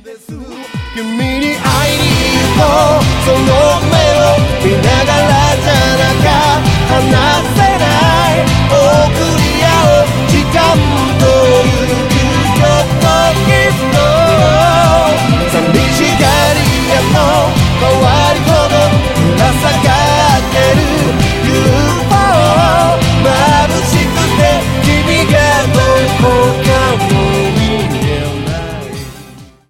君に会いに行こうその